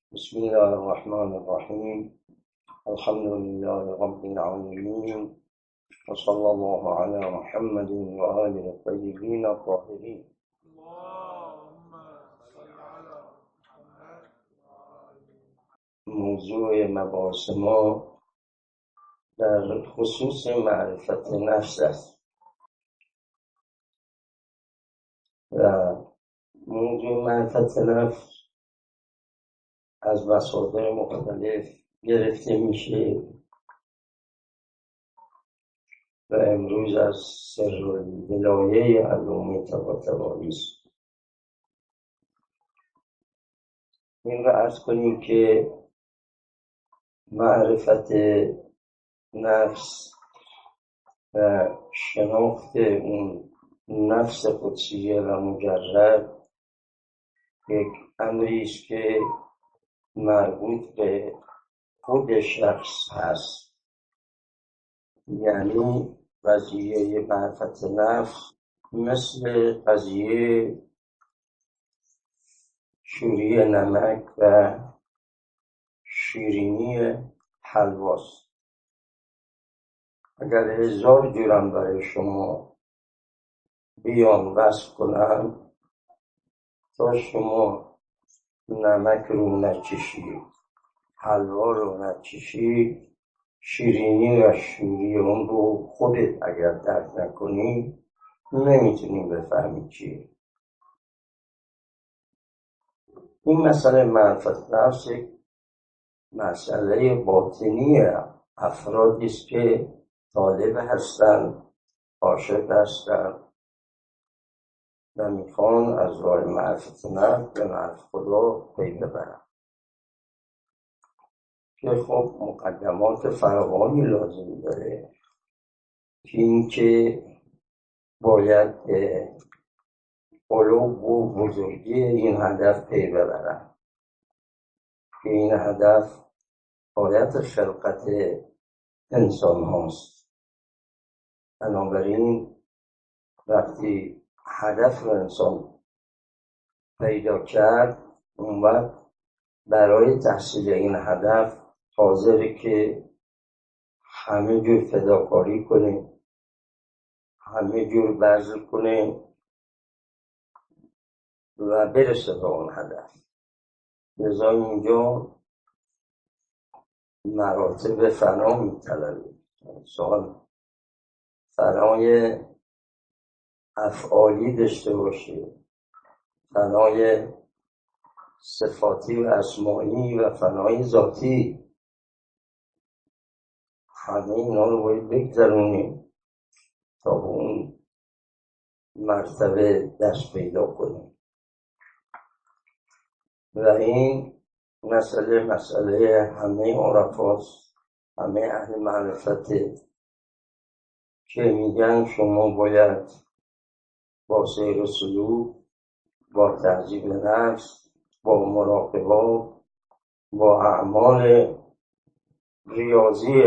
بسم الله الرحمن الرحیم. الحمد لله رب العالمین و صلی الله علی محمد و آله الطیبین الطاهرین. موضوع مباحث ما در خصوص معرفت نفس است و موضوع معرفت نفس از مصادر مختلف گرفته میشه و امروز از سر ولایه علوم طباطبایی است. این را عرض کنیم که معرفت نفس و شناخت اون نفس قدسیه و مجرد یک امری است که مربوط به خود شخص هست. یعنی قضیه معرفت نفس مثل قضیه شوری نمک و شیرینی حلواست. اگر 1000 جورم برای شما بیان وصف کنم تا شما نمک رو نچشید، حلوا رو نچشید، شیرینی و شوری اون رو خودت اگر درک نکنی نمیتونی بفهمی چیه. این مسئله معرفت نفس مسئله باطنی افرادی است که طالب هستند، عاشق هستند و میخوان از راه معرفت نفس به معرفت خدا پی ببرند که خب مقدمات فراوانی لازم داره که این که باید به علو و بزرگی این هدف پی ببرند که این هدف غایت خلقت انسان هاست. بنابراین وقتی هدف رو انسان پیدا کرد اون وقت برای تحصیل این هدف حاضره که همه جور فداکاری کنه، همه جور بذل کنه و برسه به اون هدف. لذا اینجا مراتب فنا میطلبه. انسان فنای افعالی داشته باشه، فنای صفاتی و اسماعی و فنای ذاتی، همه اینا رو باید بگذرونیم تا به اون مرتبه دست پیدا کنیم. و این مسئله همه عرفاست، همه اهل معرفته که میگن شما باید با سیر و سلوک، با تهذیب نفس، با مراقبات، با اعمال ریاضی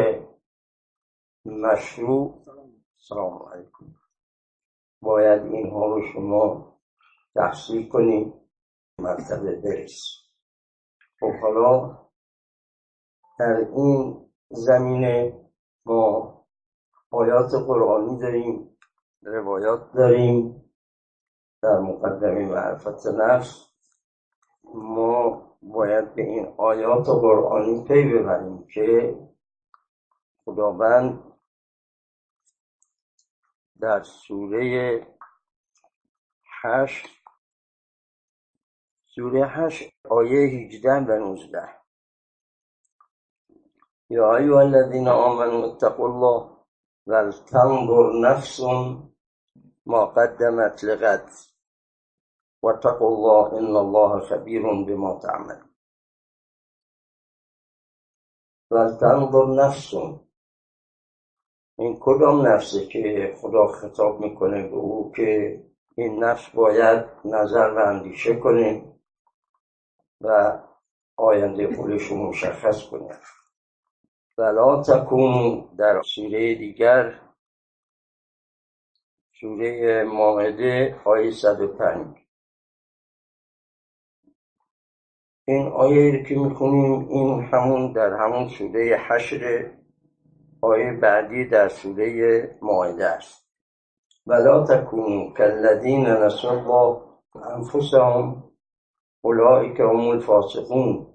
مشروع، سلام علیکم، باید اینها رو شما تحصیل کنید، مرتبه برسید. خب حالا در این زمینه ما آیات قرآنی داریم، روایات داریم. در مقدمه معرفت نفس ما باید به این آیات قرآنی پی ببریم که خداوند در سوره 8 آیه 18 و 19 یا ایها الذین آمنوا اتقوا الله ولتنظر نفس ما قدمت لغد واتقوا الله ان الله خبیر بما تعملون. ولتنظر نفس، این کدام نفسه که خدا خطاب میکنه به او که این نفس باید نظر و اندیشه کنه و آینده خودش رو مشخص کنه. ولا تکون در سوره دیگر، سوره مائده آیه 105 این آیه که میخونیم این در همون سوره حشر، آیه بعدی در سوره مائده است. ولا تکونوا کالذین نسوا الله انفسهم اولئک هم الفاسقون.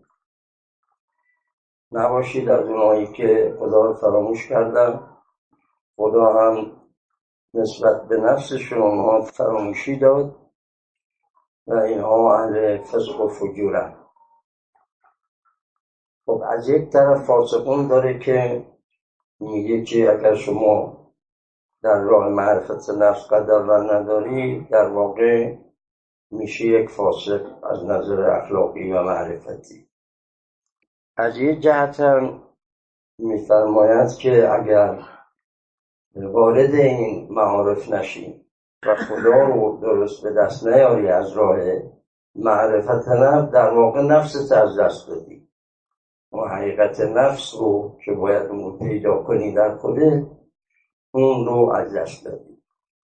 نباشید از اونایی که خدا رو فراموش کردن. خدا هم نسبت به نفسشون اونها فراموشی داد و اینها اهل فسق و فجورن. خب از یک طرف فاسقون داره که میگه که اگر شما در راه معرفت نفس قدر نداری، در واقع میشه یک فاسق از نظر اخلاقی و معرفتی. از یک جهت هم میفرماید که اگر وارد این معارف نشی و خدا رو درست به دست نیاری از راه معرفت نفس، در واقع نفست از دست دادی. و حقیقت نفس رو که باید اون پیدا کنی در خودت، اون رو از دست دادی.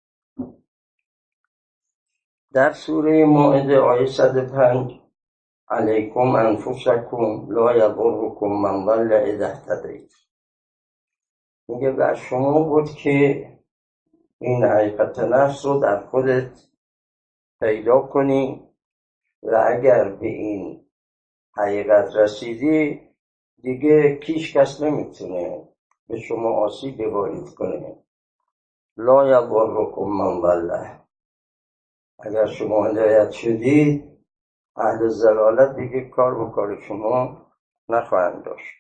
در سوره مائده آیه 105 علیکم انفسکم لا یضرکم من ضل اذا اهتدیت. میگه بر شما بود که این حقیقت نفس رو در خودت پیدا کنی و اگر به این حقیقت رسیدی دیگه کیش کس نمیتونه به شما آسیب وارد کنه. لا یضرکم من ضل. اگر شما هدایت شدید، اهل ضلالت دیگه کار با کار شما نخواهند داشت.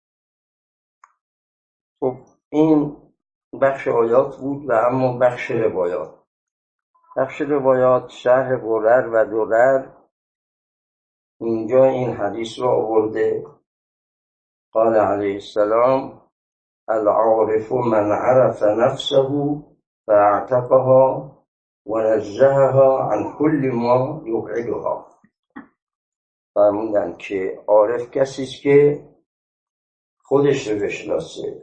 خب این بخش آیات بود و اما بخش روایات شرح غرر و درر اینجا این حدیث رو آورده. قال علیه السلام العارف من عرف نفسه فاعتقها ونزهها عن كل ما یبعدها. فرمودن که عارف کسی است که خودش رو بشناسه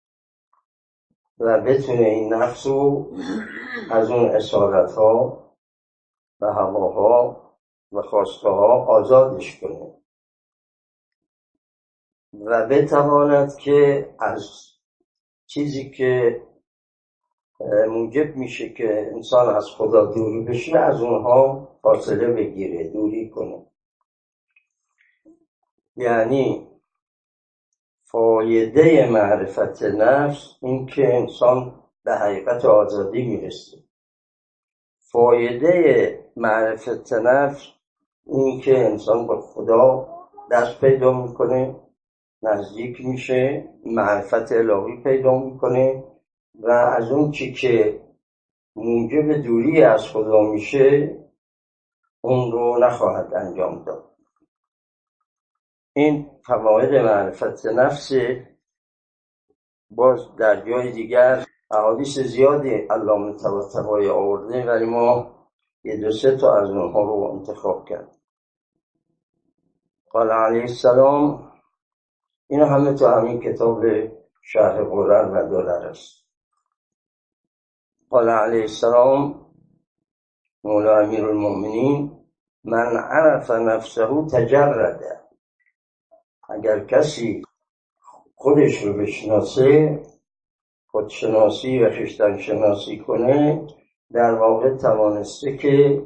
و بتونه این نفس رو از اون اسارت‌ها و هواها و خواسته‌ها آزادش کنه و بتواند که از چیزی که موجب میشه که انسان از خدا دوری بشه از اونها فاصله بگیره، دوری کنه. یعنی فایده معرفت نفس این که انسان به حقیقت آزادی میرسه. فایده معرفت نفس این که انسان با خدا دست پیدا میکنه، نزدیک میشه، معرفت الهی پیدا میکنه و از اون چی که موجب دوری از خدا میشه اون رو نخواهد انجام داد. این فواید معرفت نفس. باز در جای دیگر احادیث زیادی علامه طباطبایی آورده ولی ما یه 2-3 تا از اونها رو انتخاب کرد. قال علیه السلام، این همه تو همین کتاب شرح غرر و درر است. قال علیه السلام مولا امیر المؤمنین من عرف نفسه تجرده. اگر کسی خودش رو بشناسه، خودشناسی و خویشتن شناسی کنه، در واقع توانسته که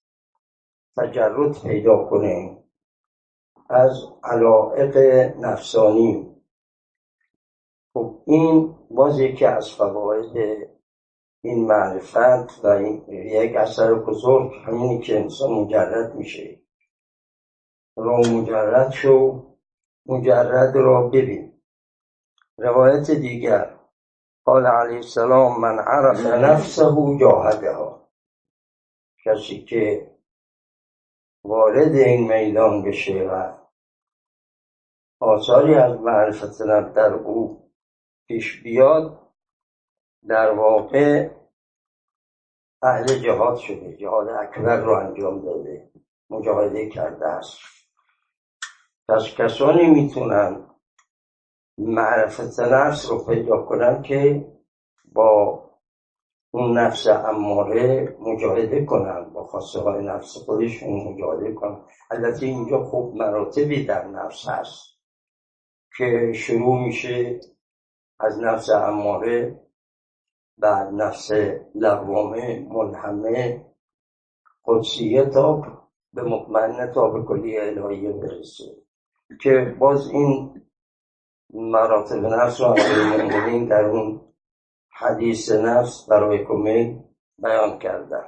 تجرد پیدا کنه از علایق نفسانی. خب این باز یکی از فواید این معرفت و این یک اثر بزرگ همینی که انسان مجرد میشه. را مجرد شو، مجرد را ببین. روایت دیگر قال علیه السلام من عرف نفسه جاهدها. کسی که وارد این میدان بشه و آثاری از معرفت نفس در او پیش بیاد، در واقع اهل جهاد شده، جهاد اکبر رو انجام داده، مجاهده کرده است. پس کسانی میتونن معرفت نفس رو پیدا کنن که با اون نفس اماره مجاهده کنن، با خواسته های نفس خودشون مجادله کنن. البته اینجا خوب مراتبی در نفس هست که شروع میشه از نفس اماره، بعد نفس لوامه، ملهمه، قدسیه، تا به مطمئنه، تا به کلیه الهیه برسه، که باز این مراتب نفس رو امیرالمؤمنین در اون حدیث نفس برای کمیل بیان کردن.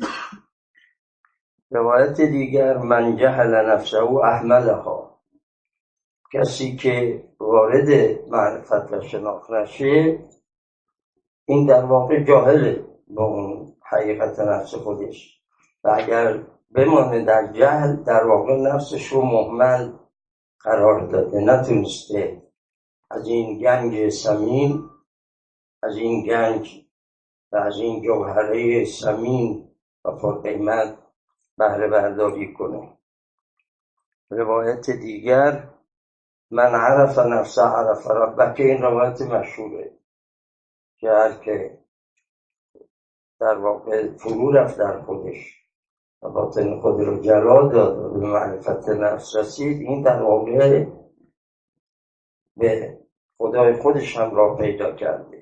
روایت دیگر: من جهل نفسه احملها، کسی که وارد معرفت و شناخت نشه، این در واقع جاهله با اون حقیقت نفس خودش، و اگر بمانه در جهل، در واقع نفسش رو مهمل قرار داده، نتونسته از این گنج ثمین، از این گنج و از این جوهره ثمین و پرقیمت بهره برداری کنه. روایت دیگر: من عرف نفسه عرف ربه، که این روایت مشهوره که هر که در واقع فرو رفت در خودش و باطن خود رو جلا داد و به معرفت نفس رسید، این در واقع به خدای خودش هم راه پیدا کرده.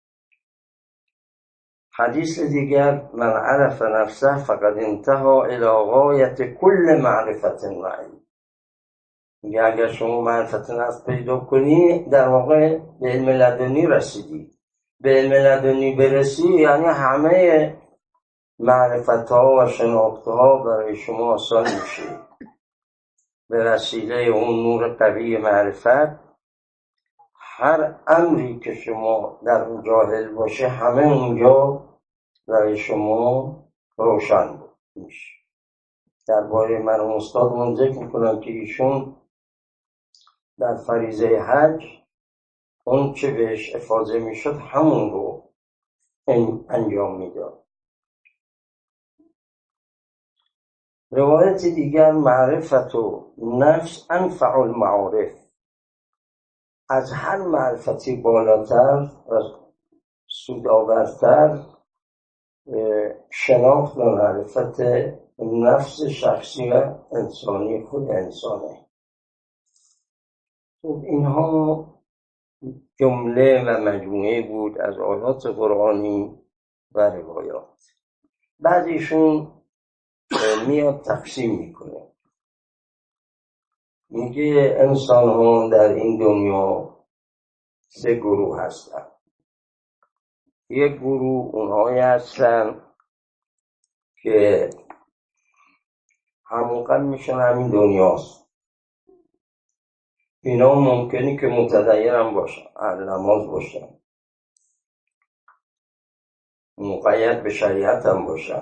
حدیث دیگر: من عرف نفسه فقد انتهى الى غایت کل معرفت معی، میگه اگر شما معرفت نفس پیدا کنی، در واقع به علم لدنی رسیدی. به علم لدنی برسی یعنی همه معرفت ها و شناخت ها برای شما آسان میشه. به وسیله اون نور قوی معرفت، هر امری که شما در اون جاهل باشه، همه اونجا برای شما روشن میشه. درباره مرحوم استادمون ذکر میکنم که ایشون در فریضه حج اون چه بهش افاضه میشد همون رو انجام میداد. روایت دیگر: معرفت و نفس انفع المعارف، از هر معرفتی بالاتر و سودآورتر شناخت و معرفت نفس شخصی و انسانی خود انسانه. اینها جمله و مجموعه بود از آیات قرآنی و روایات. بعدشون میاد تقسیم میکنه، میگه انسان ها در این دنیا 3 گروه هستن. یک گروه اونهایی هستن که هموقت میشن همین دنیاست. اینا ممکنی که متدین هم باشن، اهل نماز باشن، مقید به شریعت هم باشن،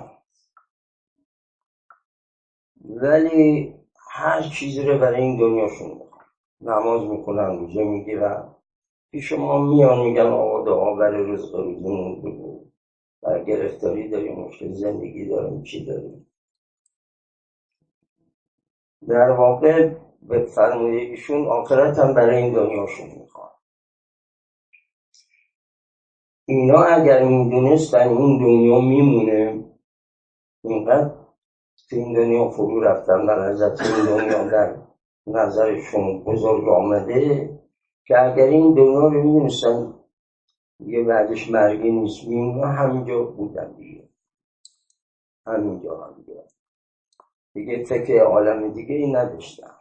ولی هر چیزی رو برای این دنیاشون میخوان. نماز میکنن، روزه میگیرن، پیش ما میان میگن آقا دعا برای رزق روزمون بگو، در گرفتاری داریم، مشکل زندگی داریم، چی داریم. در واقع به فرموده ایشون آخرت هم برای این دنیاشون میخوان. اینا اگر میدونستن این دنیا میمونه، اینقدر تو این دنیا فرو رفتن در لذت این دنیا در نظرشون بزرگ آمده، که اگر این دنیا رو میدونستن یه بعدش مرگی نیست، میمونه، همینجا بودن دیگه، همینجا دیگه فکر عالم دیگه ای نداشتن.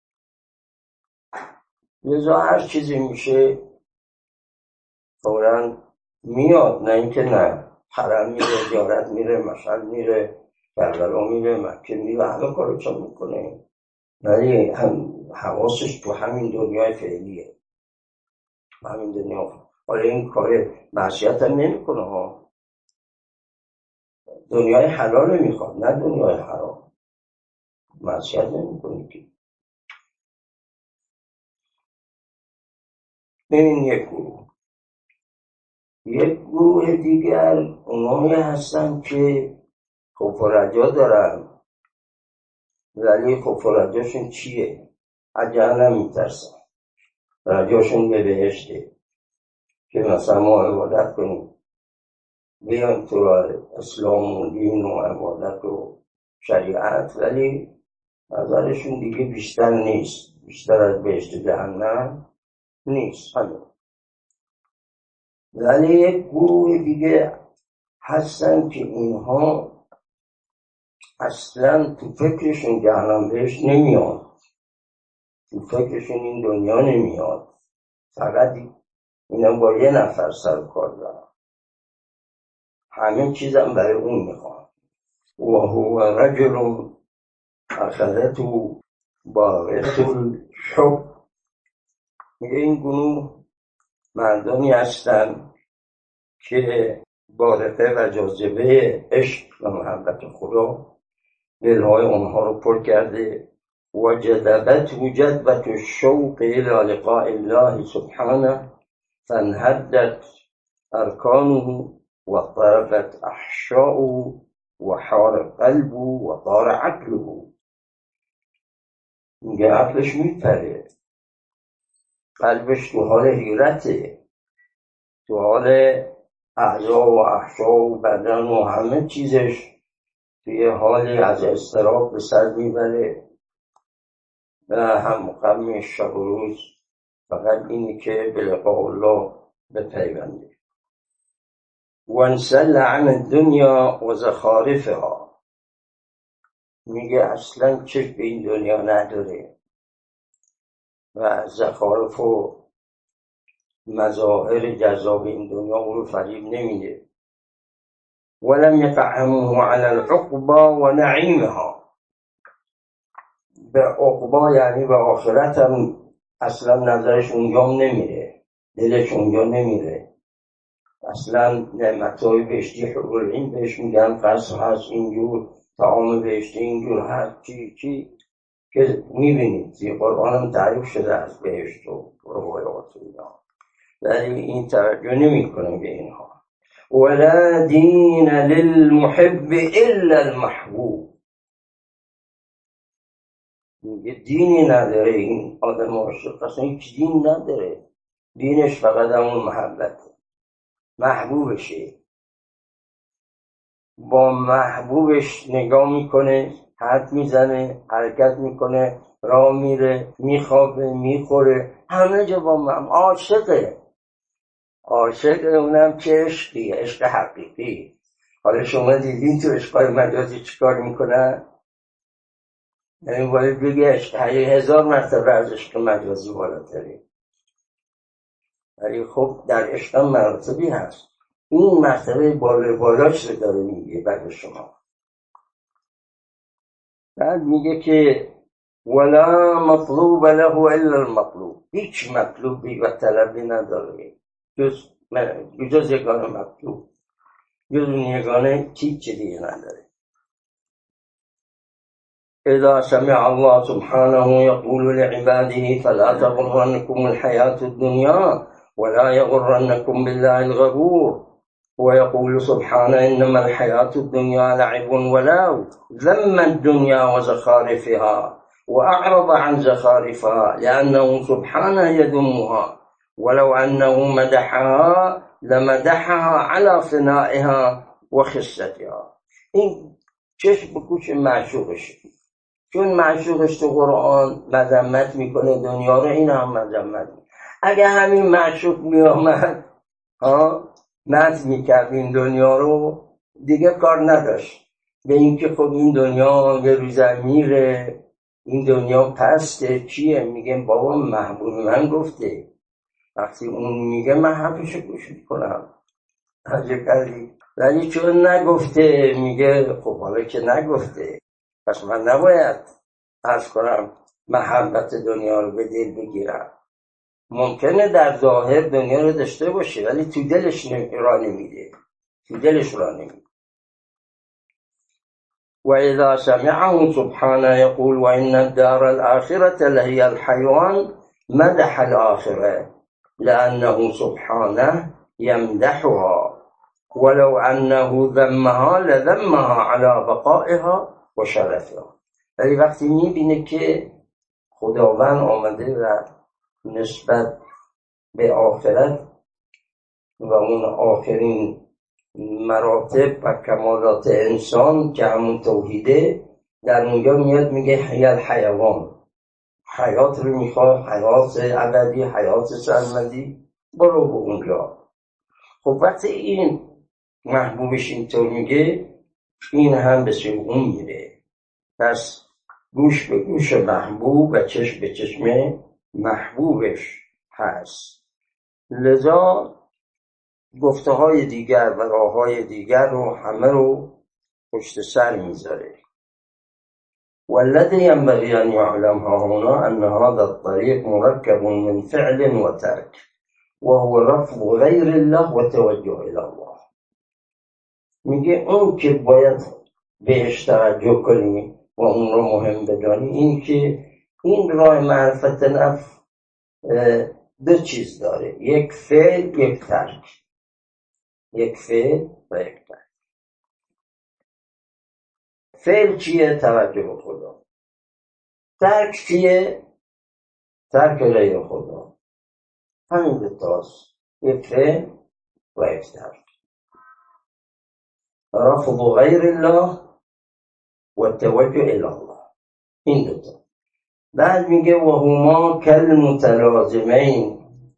لذا هر چیزی میشه فوراً میاد، نه اینکه نه، حرم میره، زیارت میره، مشهد میره، کربلا میره، مکه میره، همه کارو چون میکنه، ولی حواسش تو همین دنیای فعلیه، همین دنیا. حالا این کار معصیت هم نمیکنه ها، دنیای حلال میخواد، نه دنیای حرام. معصیت نمیکنه که. این یک گروه. یک گروه دیگر اونایی هستن که خوف و رجا دارن، ولی خوف و رجاشون چیه؟ از جهنم میترسن، رجاشون به بهشته، که مثلا ما عبادت کنیم، بیان تو اسلام و دین و عبادت و شریعت، ولی نظرشون دیگه بیشتر نیست، بیشتر از بهشت جهنم نیست. ولی یک گروه دیگه هستن که اینها اصلا تو فکرشون جهنم بهشت نمیاد، تو فکرشون این دنیا نمیاد، فقط اینا با یه نفر سر کار دارن، همه چیزم برای اون میخوان. و هو رجل اخذته باغته الحب. میگه این گروه مردمی هستن که بارقه و جاذبه عشق و محبت خدا دلهای اونها رو پر کرده. و جذبت الشوق الى لقاء الله سبحانه فانهدت ارکانه و طرقت احشاؤه و حار قلبه و طار عقله. میگه عقلش میپره، قلبش تو حال حیرته، تو حال اعضا و احشا و بدن و همه چیزش توی حالی از اضطراب به سر میبره و هم غم شب و روز فقط اینه که به لقاء الله بپیونده. وانسل عن الدنیا و زخارفها. میگه اصلا چشم به این دنیا نداره و زخارف و مظاهر جذاب این دنیا او رو فریب نمیده. ولم يطعمه على العقبى و نعیمها. به عقبا یعنی به آخرت هم اصلا نظرش اونجا نمیره، دلش اونجا نمیره. اصلا نعمتهای بهشتی حور این بهش میگن، قصر هست اینجور، طعام بهشتی اینجور هست، چی که میبینید توی قرآن هم تعریف شده از بهشت و روایات اینا، ولی این توجه نمی کنه به اینها. ولا دین للمحب الا المحبوب. میگه دینی نداره این آدم عاشق، اصلا هیچ دین نداره، دینش فقط همون محبته، محبوبشه، با محبوبش نگاه میکنه، حرف میزنه، حرکت میکنه، راه میره، میخوابه، میخوره، همه جا با عاشقه. عاشق اونم چه عشقی؟ عشق حقیقی. حالا شما دیدین تو عشقای مجازی چیکار میکنن؟ یعنی باید بگی عشق 1000 مرتبه از عشق مجازی بالاتره. ولی خب در عشق هم مراتبی هست، این مرتبه بالاش رو داره میگه بعد شما. بعد میگه که ولا مطلوب له الا المطلوب. هیچ مطلوبی و طلبی نداره جز یگانه مطلوب، جز اون یگانه هیچ دیگه نداره. اذا سمع الله سبحانه يقول لعباده فلا تغرنكم الحياة الدنيا ولا يغرنكم بالله الغرور. ويقول سبحانه إنما الحياة الدنيا لعب ولهو. ذم الدنيا وزخارفها وأعرض عن زخارفها لأنه سبحانه يذمها، ولو أنه مدحها لمدحها على فنائها وخستها. این چشم بکوش معشوقش، چون معشوقش تو قرآن مذمت میکنه دنیا رو، این هم مذمت. اگه همین معشوق میامد مدح میکرد این دنیا رو، دیگه کار نداشت به اینکه خب این دنیا یه روزه میره، این دنیا پسته، چیه؟ میگه بابا محبوب من گفته، وقتی اون میگه من حرفشو گوش میکنم. عجب کردی. ولی چون نگفته میگه خب حالا که نگفته پس من نباید عرض کنم محبت دنیا رو به دل بگیرم. ممکنه در ظاهر دنیا رو داشته باشه ولی تو دلش راه نمیده، تو دلش راه نمیده. و اذا سمعه سبحانه يقول وان الدار الاخره لهي الحيوان مدح الاخره لانه سبحانه يمدحها ولو انه ذمها لذمها على بقائها و شرفها. ولی وقتی میبینه که خداوند آمده و نسبت به آخرت و اون آخرین مراتب و کمالات انسان که همون توحیده در اونجا میاد میگه حیال حیوان، حیات رو میخواد، حیات ابدی، حیات سرمدی، برو به اونجا. خب وقتی این محبوبش اینطور میگه، این هم به سوی اون میره. پس گوش به گوش محبوب و چشم به چشم محبوبش هست. لذا گفته های دیگر و راه های دیگر رو همه رو پشت سر میذاره. والذي ينبغي أن يعلم هنا أن هذا الطريق مركب من فعل وترك، وهو رفض غير الله وتوجه إلى الله. میگه اون که باید بهش توجه کنی و اون رو مهم بدانی، این که این راه معرفت نفس دو چیز داره، یک فعل، یک ترک. یک فعل و یک ترک. فعل چیه؟ توجه به خدا. ترک چیه؟ ترک غیر خدا. همین دو تاست، یک فعل و یک ترک. رفض غیر الله و توجه الی الله، این دو تا. بعد میگه و هما کالمتلازمین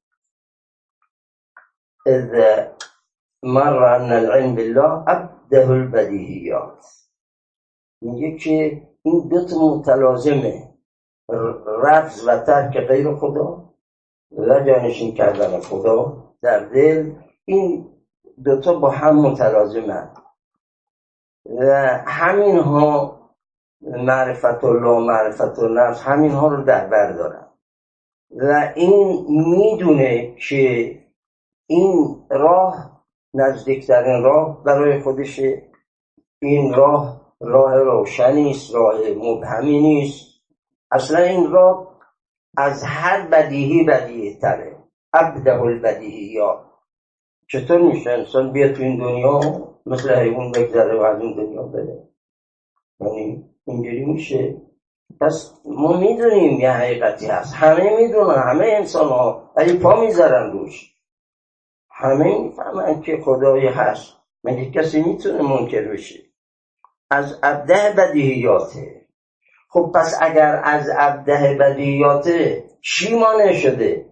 اذا مر ان العلم بالله ابده البدیهیات. میگه که این دو تا متلازمه، رفض و ترک غیر خدا و جانشین کردن خدا در دل. این دوتا با هم متلازمه و همین ها معرفت الله، معرفت النفس، همین ها رو در بر دارن و این میدونه که این راه نزدیکترین راه برای خودشه. این راه روشنی است، راه مبهمی نیست. اصلا این راه از هر بدیهی تره. ابده البدیهیات. چطور میشه انسان بیاد تو این دنیا مثل حیوان بگذره و از این دنیا بره؟ یعنی اینجوری میشه؟ پس ما میدونیم یه حقیقتی هست، همه میدونن، همه انسان ها، ولی پا میذارن روش. همه میفهمن که خدایی هست، مگه کسی میتونه منکر بشه؟ از ابده بدیهیاته. خب پس اگر از ابده بدیهیاته چی مانع شده؟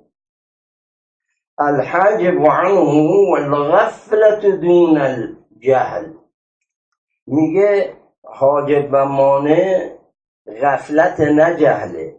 الحاجب عنه والغفلة دون الجهل. میگه حاجب و مانع غفلت نه جهله.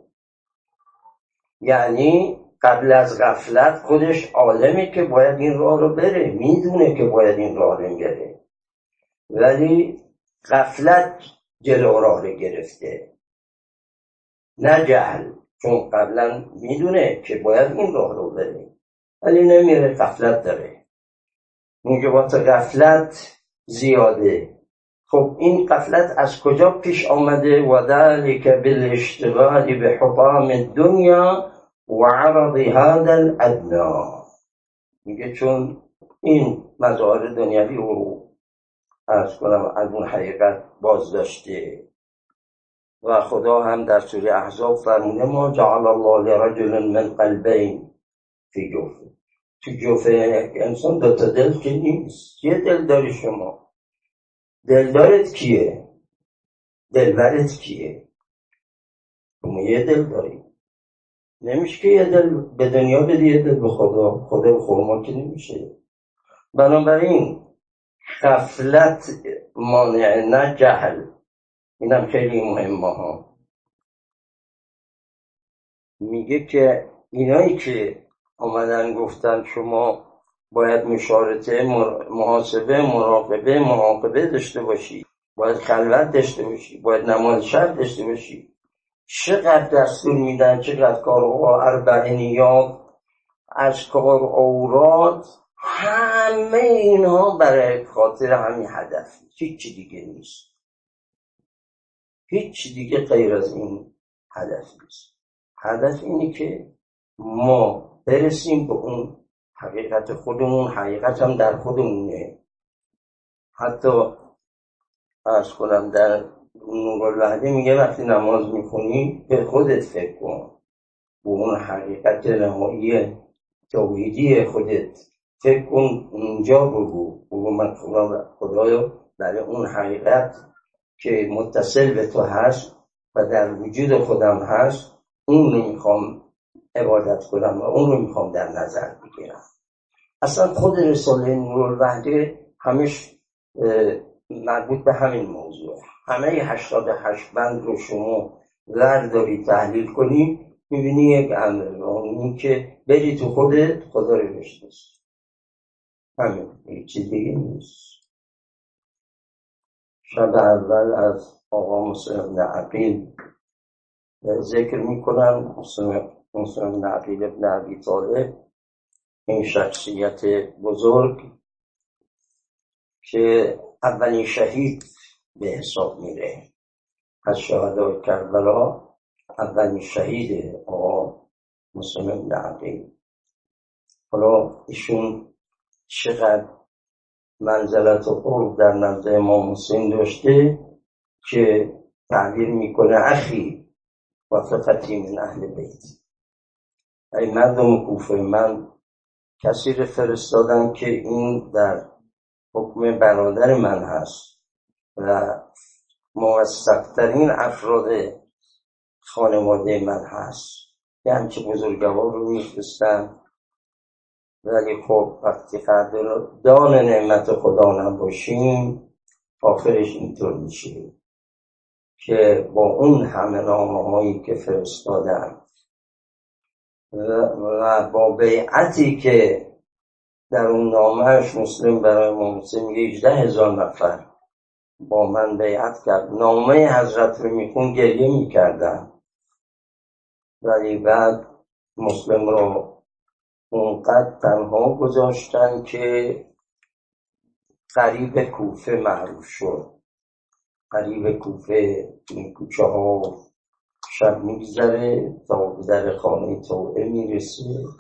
یعنی قبل از غفلت خودش عالمه که باید این راه رو بره، میدونه که باید این راه رو بره، ولی غفلت جلو راه رو گرفته نه جهل. چون قبلا میدونه که باید این راه رو بره ولی نمیره، غفلت داره. موجبات غفلت زیاده. خب این غفلت از کجا پیش آمده؟ و ذلک بالاشتغال بحطام الدنیا و عرض هذا الادنا. میگه چون این مظاهر دنیوی رو عرض کنم از اون حقیقت باز داشته و خدا هم در سوره احزاب فرموده ما جعل الله لرجل من قلبین فی جوفه. تو جوفه انسان دوتا دل که نیست، یه دل داری شما. دلدارت کیه؟ دلبرت کیه؟ شما یه دل داری. نمیشه که یه دل به دنیا بدی یه دل به خدا. خدا به خورما که نمیشه. بنابراین غفلت مانع نه جهل. اینم خیلی مهمه ها. میگه که اینایی که آمدن گفتن شما باید مشارطه، محاسبه، مراقبه، مراقبه داشته باشی، باید خلوت داشته باشی، باید نماز شب داشته باشی، چقدر دستور میدن، چقدر کارها، اربعینیات، اذکار، اوراد، همه اینها برای خاطر همین هدف، هیچ دیگه نیست. هیچ دیگه غیر از این هدف نیست. هدف اینه که ما برسیم به اون حقیقت خودمون. حقیقت هم در خودمونه. حتی عرض کنم در نورالوحده میگه وقتی نماز میخونی به خودت فکر کن، به اون حقیقت نهایی توحیدی خودت فکر کن، اونجا بگو من خدایا برای اون حقیقت که متصل به تو هست و در وجود خودم هست، اون رو میخوام عبادت کنم و اون رو میخوام در نظر بگیرم. اصلا خود رساله نورالوحده همش مربوط به همین موضوع. همه 88 بند رو شما ورداری تحلیل کنی، میبینی یک امر، این که بری تو خودت خدا رو بشناسی. همین، یک چیز دیگه نیست. شب اول از آقا موسی بن عقیل ذکر میکنم. موسی بن عقیل ابن ابی طالب، این شخصیت بزرگ که اولین شهید به حساب میره از شهدای کربلا، اولین شهید آقا موسی بن عقیل. حالا ایشون چقدر منزلت و قرب در نزد امام حسین داشته که تعبیر میکنه اخی و فتاتی من اهل بیت. ای مردم کوفه، من کسی رو فرستادم که این در حکم برادر من هست و موثق‌ترین افراد خانواده من هست. یه همچه بزرگوار رو میفرستن، ولی خب وقتی قدردان نعمت خدا نباشیم آخرش اینطور میشه که با اون همه نامه هایی که فرستادن و با بیعتی که در اون نامهش مسلم برای امام حسین 18,000 نفر با من بیعت کرد، نامه حضرت رو میخون گریه میکردن، ولی بعد مسلم رو اونقدر تنها گذاشتن که قریب کوفه معروف شد. قریب کوفه این کوچه ها شب میگذره تا به در خانه توعه میرسه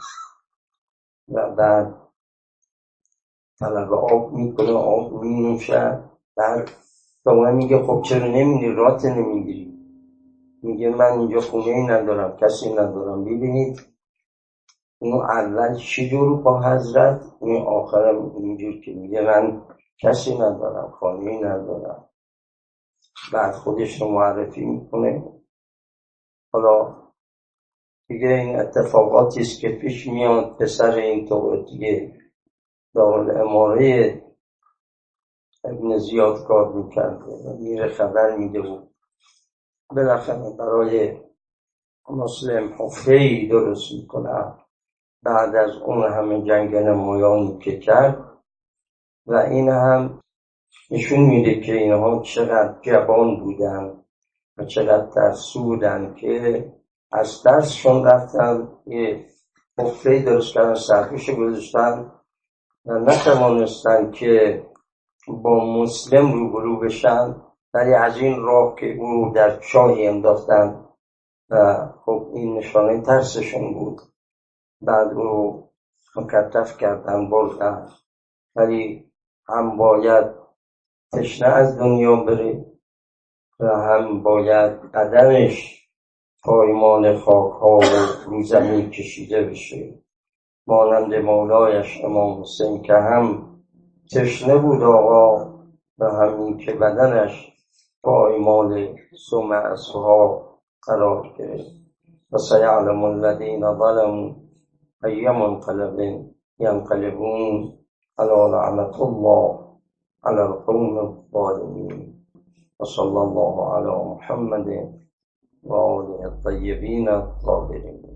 و بعد طلب آب میکنه، آب مینوشه. بعد توعه میگه خب چرا نمیری، رات نمیگیری؟ میگه من اینجا خونه ای ندارم، کسی ندارم. ببینید اونو اول چی جور با حضرت، این آخرم اینجور که میگه من کسی ندارم، خانه ای ندارم. بعد خودش رو معرفی میکنه. حالا دیگه این اتفاقاتیست که پیش میاد. پسر این تو دیگه دارالعماره ابن زیاد کار میکرده، میره خبر میده و بالاخره برای مسلم حفره‌ای درست میکنه بعد از اون همه جنگ نمایانی که کرد. و این هم نشون میده که اینها چقدر جوان بودن و چقدر ترسو بودن که از ترسشون رفتن یه حفره‌ای درست کردن، سرپوش گذاشتن و نتوانستن که با مسلم روبرو بشن، ولی از این راه که او در چاهی انداختن و خب این نشانه ترسشون بود. بعد او مکتف کردن بردن، ولی هم باید تشنه از دنیا بره و هم باید قدمش پایمان خاک ها و رو زمین کشیده بشه، مانند مولایش امام حسین که هم تشنه بود آقا و همین که بدنش پایمان سم اصحاب قرار گرفت. و سیعلم الذین ظلموا ای منقلب ینقلبون الا لعنة الله على القوم الظالمین. و صلی الله علی محمد و آله الطیبین الطاهرین.